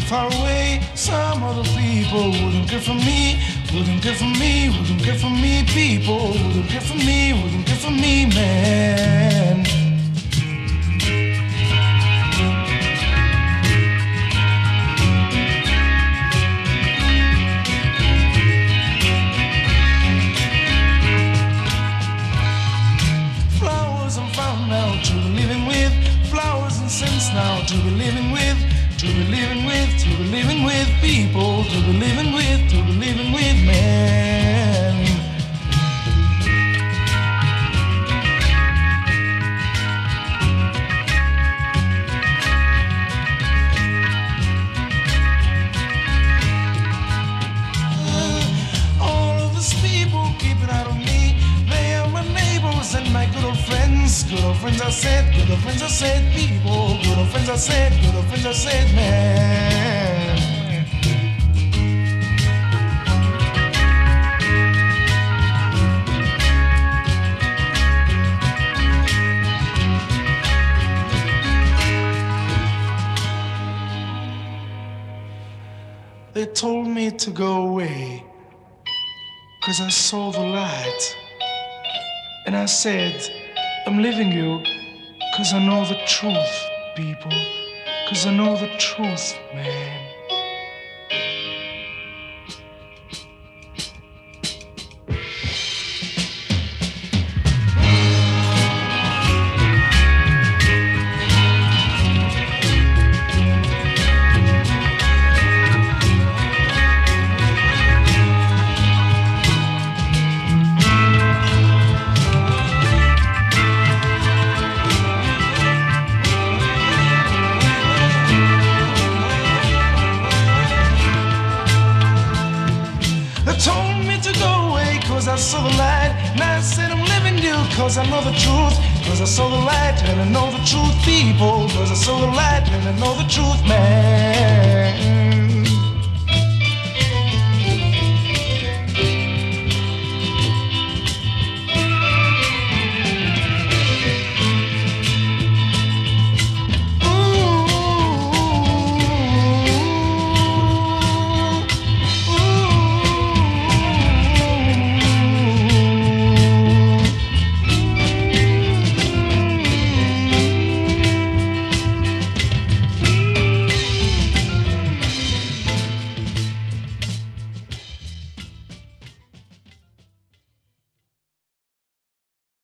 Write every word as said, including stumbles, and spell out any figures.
far away. Some other people wouldn't care for me, wouldn't care for me, wouldn't care for me. People wouldn't care for me, wouldn't care for me, man. Flowers I'm found now to be living with, flowers and scents now to be living with. To be living with, to be living with people, to be living with, to be living with, man. Uh, all of these people keep it out of me. They are my neighbors and my good old friends. Good old friends I said, good old friends I said, people. Good old friends I said, good old friends I said, man. They told me to go away, 'cause I saw the light. And I said, I'm leaving you, 'cause I know the truth, people. 'Cause I know the truth, man. I saw the light, and I said I'm living you, 'cause I know the truth. 'Cause I saw the light, and I know the truth, people. 'Cause I saw the light, and I know the truth, man.